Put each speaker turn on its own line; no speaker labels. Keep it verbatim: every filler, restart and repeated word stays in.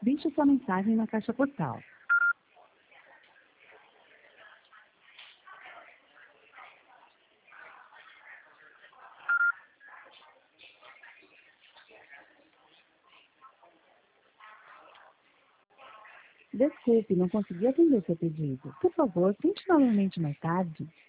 Deixe sua mensagem na caixa postal. Desculpe, não consegui atender seu pedido. Por favor, tente novamente mais tarde.